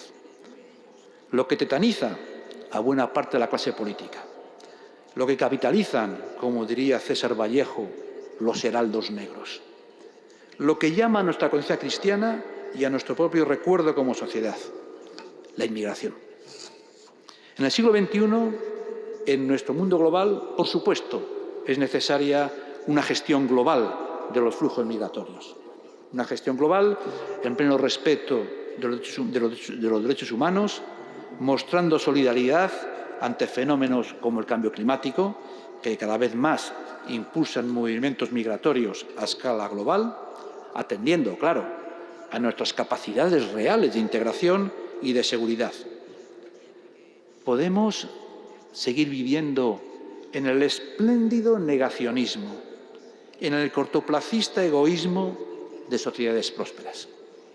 Lo que tetaniza a buena parte de la clase política. Lo que capitalizan, como diría César Vallejo, los heraldos negros. Lo que llama a nuestra conciencia cristiana y a nuestro propio recuerdo como sociedad, la inmigración. En el siglo veintiuno, en nuestro mundo global, por supuesto, es necesaria una gestión global de los flujos migratorios. Una gestión global en pleno respeto de los derechos, de los, de los derechos humanos, mostrando solidaridad ante fenómenos como el cambio climático, que cada vez más impulsan movimientos migratorios a escala global, atendiendo, claro, a nuestras capacidades reales de integración y de seguridad. Podemos seguir viviendo en el espléndido negacionismo, en el cortoplacista egoísmo de sociedades prósperas.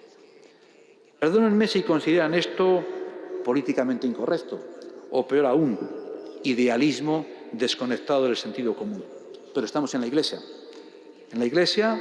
Perdónenme si consideran esto políticamente incorrecto, o peor aún, idealismo desconectado del sentido común. Pero estamos en la Iglesia. En la Iglesia,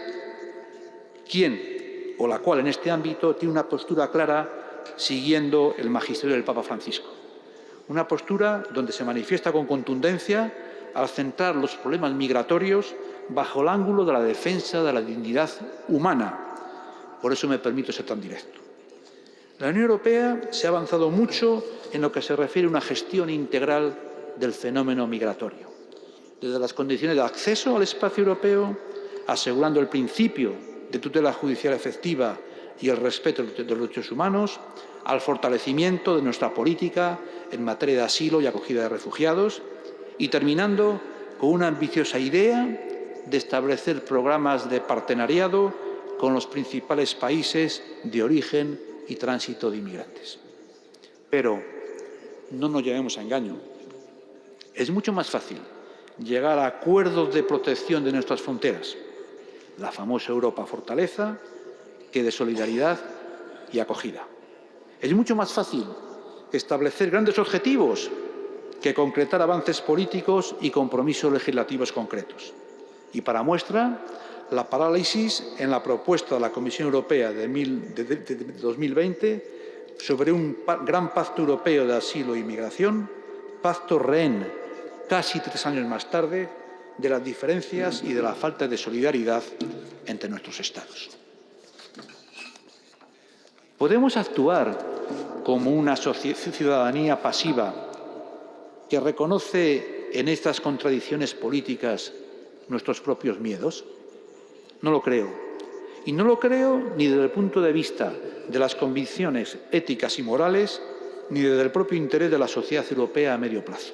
¿quién o la cual en este ámbito tiene una postura clara siguiendo el magisterio del Papa Francisco? Una postura donde se manifiesta con contundencia al centrar los problemas migratorios bajo el ángulo de la defensa de la dignidad humana. Por eso me permito ser tan directo. La Unión Europea se ha avanzado mucho en lo que se refiere a una gestión integral del fenómeno migratorio, desde las condiciones de acceso al espacio europeo, asegurando el principio de tutela judicial efectiva y el respeto de los derechos humanos, al fortalecimiento de nuestra política en materia de asilo y acogida de refugiados, y terminando con una ambiciosa idea de establecer programas de partenariado con los principales países de origen y tránsito de inmigrantes. Pero no nos llevemos a engaño. Es mucho más fácil llegar a acuerdos de protección de nuestras fronteras, la famosa Europa fortaleza, que de solidaridad y acogida. Es mucho más fácil establecer grandes objetivos que concretar avances políticos y compromisos legislativos concretos. Y para muestra, la parálisis en la propuesta de la Comisión Europea de, mil, de, de, de dos mil veinte sobre un pa, gran pacto europeo de asilo e inmigración, pacto rehén, casi tres años más tarde, de las diferencias y de la falta de solidaridad entre nuestros Estados. Podemos actuar como una ciudadanía pasiva que reconoce en estas contradicciones políticas nuestros propios miedos. No lo creo. Y no lo creo ni desde el punto de vista de las convicciones éticas y morales, ni desde el propio interés de la sociedad europea a medio plazo.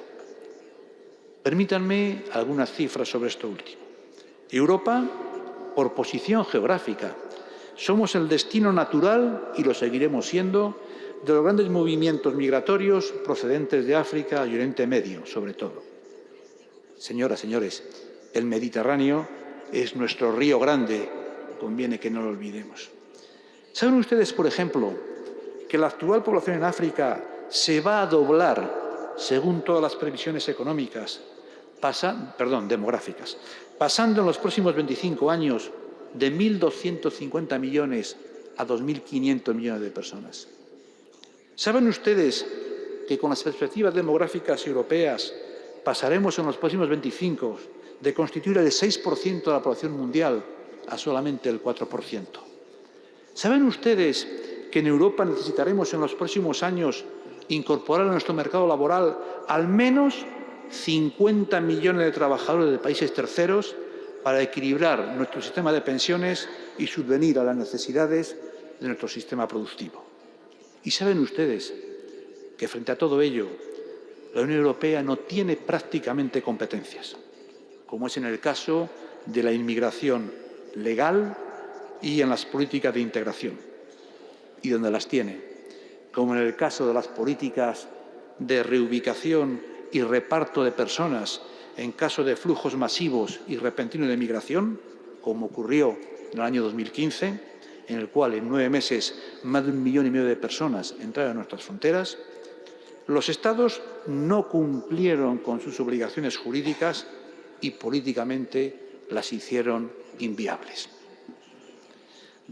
Permítanme algunas cifras sobre esto último. Europa, por posición geográfica, somos el destino natural, y lo seguiremos siendo, de los grandes movimientos migratorios procedentes de África y Oriente Medio, sobre todo. Señoras, señores, el Mediterráneo es nuestro río grande, conviene que no lo olvidemos. ¿Saben ustedes, por ejemplo, que la actual población en África se va a doblar, según todas las previsiones económicas, pasa, perdón, demográficas, pasando en los próximos veinticinco años de mil doscientos cincuenta millones a dos mil quinientos millones de personas? ¿Saben ustedes que con las perspectivas demográficas europeas pasaremos en los próximos veinticinco de constituir el seis por ciento de la población mundial a solamente el cuatro por ciento? ¿Saben ustedes que en Europa necesitaremos en los próximos años incorporar a nuestro mercado laboral al menos cincuenta millones de trabajadores de países terceros para equilibrar nuestro sistema de pensiones y subvenir a las necesidades de nuestro sistema productivo? ¿Y saben ustedes que frente a todo ello la Unión Europea no tiene prácticamente competencias, como es en el caso de la inmigración legal y en las políticas de integración, y donde las tiene, como en el caso de las políticas de reubicación y reparto de personas en caso de flujos masivos y repentinos de migración, como ocurrió en el año dos mil quince, en el cual en nueve meses más de un millón y medio de personas entraron a nuestras fronteras? Los Estados no cumplieron con sus obligaciones jurídicas y políticamente las hicieron inviables.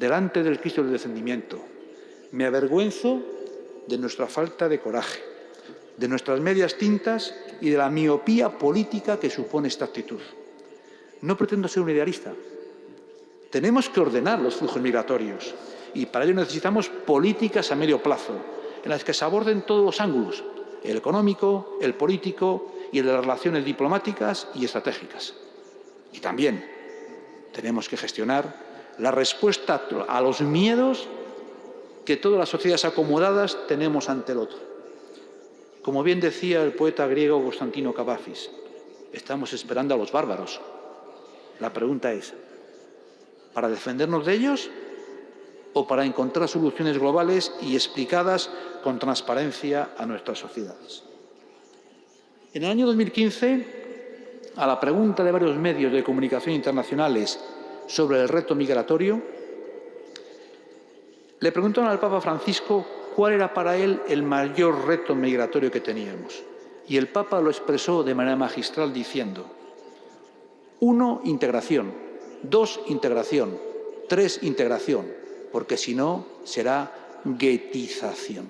delante del Cristo del descendimiento. Me avergüenzo de nuestra falta de coraje, de nuestras medias tintas y de la miopía política que supone esta actitud. No pretendo ser un idealista. Tenemos que ordenar los flujos migratorios y para ello necesitamos políticas a medio plazo, en las que se aborden todos los ángulos, el económico, el político y el de las relaciones diplomáticas y estratégicas. Y también tenemos que gestionar la respuesta a los miedos que todas las sociedades acomodadas tenemos ante el otro. Como bien decía el poeta griego Constantino Cavafis, estamos esperando a los bárbaros. La pregunta es, ¿para defendernos de ellos o para encontrar soluciones globales y explicadas con transparencia a nuestras sociedades? En el año dos mil quince, a la pregunta de varios medios de comunicación internacionales sobre el reto migratorio, le preguntaron al Papa Francisco cuál era para él el mayor reto migratorio que teníamos. Y el Papa lo expresó de manera magistral diciendo: uno, integración; dos, integración; tres, integración, porque si no será guetización.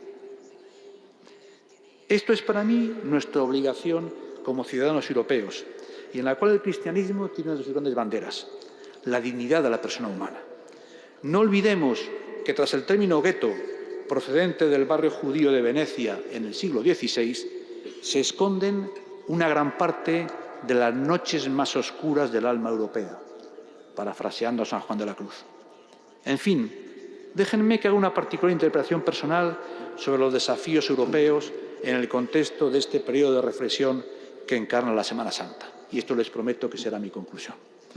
Esto es para mí nuestra obligación como ciudadanos europeos, y en la cual el cristianismo tiene una de sus grandes banderas: la dignidad de la persona humana. No olvidemos que tras el término gueto, procedente del barrio judío de Venecia en el siglo dieciséis, se esconden una gran parte de las noches más oscuras del alma europea, parafraseando a San Juan de la Cruz. En fin, déjenme que haga una particular interpretación personal sobre los desafíos europeos en el contexto de este periodo de reflexión que encarna la Semana Santa. Y esto les prometo que será mi conclusión.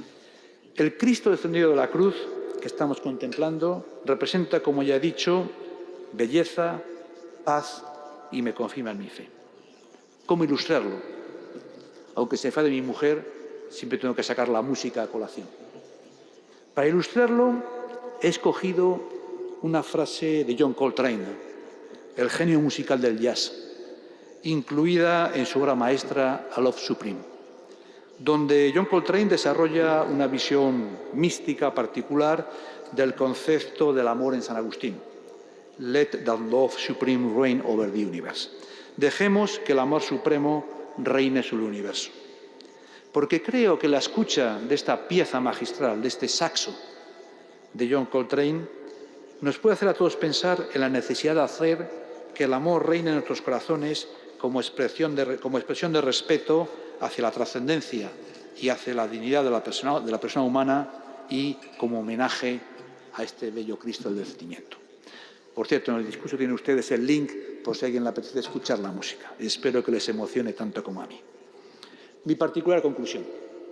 El Cristo descendido de la cruz que estamos contemplando representa, como ya he dicho, belleza, paz y me confirma en mi fe. ¿Cómo ilustrarlo? Aunque se enfade mi mujer, siempre tengo que sacar la música a colación. Para ilustrarlo, he escogido una frase de John Coltrane, el genio musical del jazz, incluida en su obra maestra A Love Supreme, donde John Coltrane desarrolla una visión mística particular del concepto del amor en San Agustín. Let that love supreme reign over the universe. Dejemos que el amor supremo reine sobre el universo. Porque creo que la escucha de esta pieza magistral, de este saxo de John Coltrane, nos puede hacer a todos pensar en la necesidad de hacer que el amor reine en nuestros corazones como expresión de, como expresión de respeto hacia la trascendencia y hacia la dignidad de la persona, de la persona humana y como homenaje a este bello Cristo del descendimiento. Por cierto, en el discurso tienen ustedes el link por si a alguien le apetece escuchar la música. Espero que les emocione tanto como a mí. Mi particular conclusión.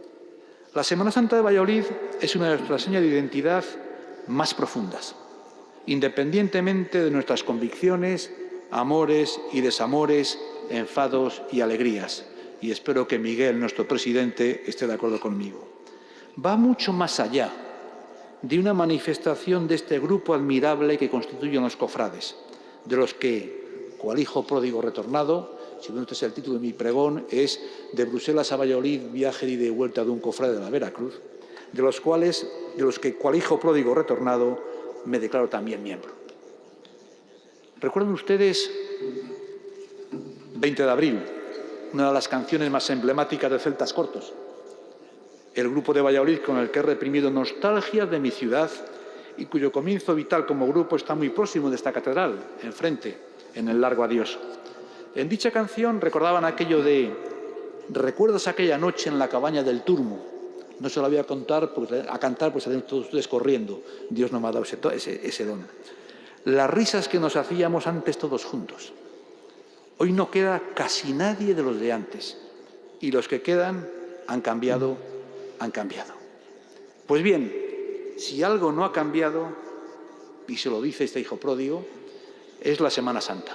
La Semana Santa de Valladolid es una de nuestras señas de identidad más profundas, independientemente de nuestras convicciones, amores y desamores, enfados y alegrías. Y espero que Miguel, nuestro presidente, esté de acuerdo conmigo. Va mucho más allá de una manifestación de este grupo admirable que constituyen los cofrades, de los que, cual hijo pródigo retornado, si bien este es el título de mi pregón, es De Bruselas a Valladolid, viaje y de vuelta de un cofrade de la Veracruz, de los cuales, de los que, cual hijo pródigo retornado, me declaro también miembro. ¿Recuerdan ustedes veinte de abril, una de las canciones más emblemáticas de Celtas Cortos? El grupo de Valladolid con el que he reprimido nostalgia de mi ciudad y cuyo comienzo vital como grupo está muy próximo de esta catedral, enfrente, en el largo adiós. En dicha canción recordaban aquello de ¿recuerdas aquella noche en la cabaña del Turmo? No se lo voy a, contar, pues, a cantar, pues salen todos ustedes corriendo. Dios no me ha dado ese, ese, ese don. Las risas que nos hacíamos antes todos juntos. Hoy no queda casi nadie de los de antes. Y los que quedan han cambiado, han cambiado. Pues bien, si algo no ha cambiado, y se lo dice este hijo pródigo, es la Semana Santa.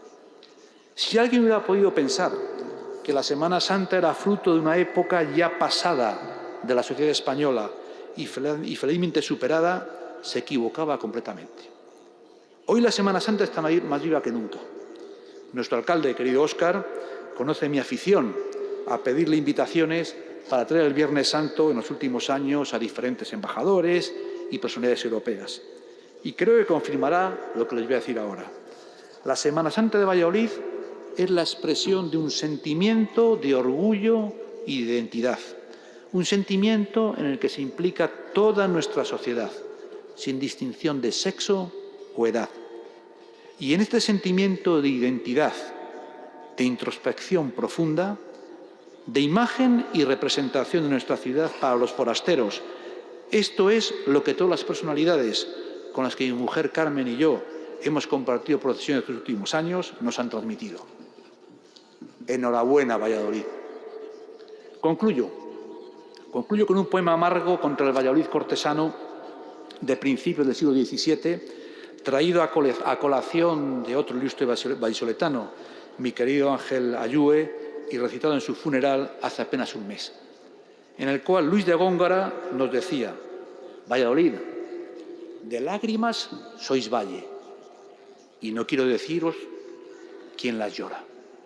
Si alguien hubiera podido pensar que la Semana Santa era fruto de una época ya pasada de la sociedad española y felizmente superada, se equivocaba completamente. Hoy la Semana Santa está más viva que nunca. Nuestro alcalde, querido Óscar, conoce mi afición a pedirle invitaciones para traer el Viernes Santo en los últimos años a diferentes embajadores y personalidades europeas. Y creo que confirmará lo que les voy a decir ahora. La Semana Santa de Valladolid es la expresión de un sentimiento de orgullo y de identidad, un sentimiento en el que se implica toda nuestra sociedad, sin distinción de sexo o edad. Y en este sentimiento de identidad, de introspección profunda, de imagen y representación de nuestra ciudad para los forasteros, esto es lo que todas las personalidades con las que mi mujer Carmen y yo hemos compartido procesiones estos últimos años nos han transmitido. Enhorabuena, Valladolid. Concluyo. Concluyo con un poema amargo contra el Valladolid cortesano de principios del siglo diecisiete, traído a colación de otro ilustre vallisoletano, mi querido Ángel Ayue, y recitado en su funeral hace apenas un mes, en el cual Luis de Góngora nos decía: Valladolid, de lágrimas sois valle, y no quiero deciros quién las llora.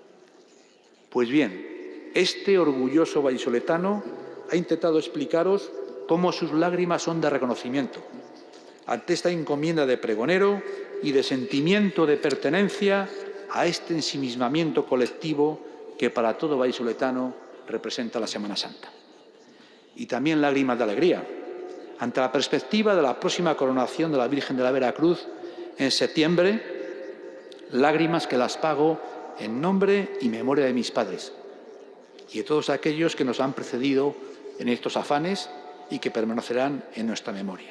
Pues bien, este orgulloso vallisoletano ha intentado explicaros cómo sus lágrimas son de reconocimiento ante esta encomienda de pregonero y de sentimiento de pertenencia a este ensimismamiento colectivo que para todo vallisoletano representa la Semana Santa. Y también lágrimas de alegría ante la perspectiva de la próxima coronación de la Virgen de la Veracruz en septiembre, lágrimas que las pago en nombre y memoria de mis padres y de todos aquellos que nos han precedido en estos afanes y que permanecerán en nuestra memoria.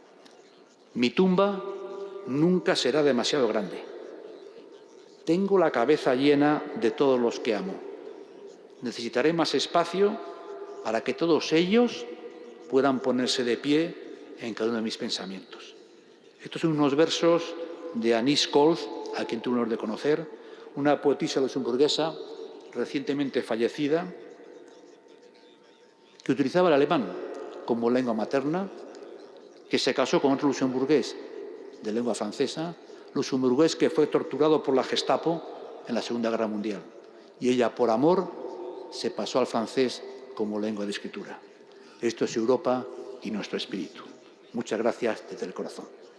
Mi tumba nunca será demasiado grande. Tengo la cabeza llena de todos los que amo. Necesitaré más espacio para que todos ellos puedan ponerse de pie en cada uno de mis pensamientos. Estos son unos versos de Anís Kolf, a quien tuve el honor de conocer, una poetisa luxemburguesa recientemente fallecida, que utilizaba el alemán como lengua materna, que se casó con otro luxemburgués de lengua francesa, luxemburgués que fue torturado por la Gestapo en la Segunda Guerra Mundial. Y ella, por amor, se pasó al francés como lengua de escritura. Esto es Europa y nuestro espíritu. Muchas gracias desde el corazón.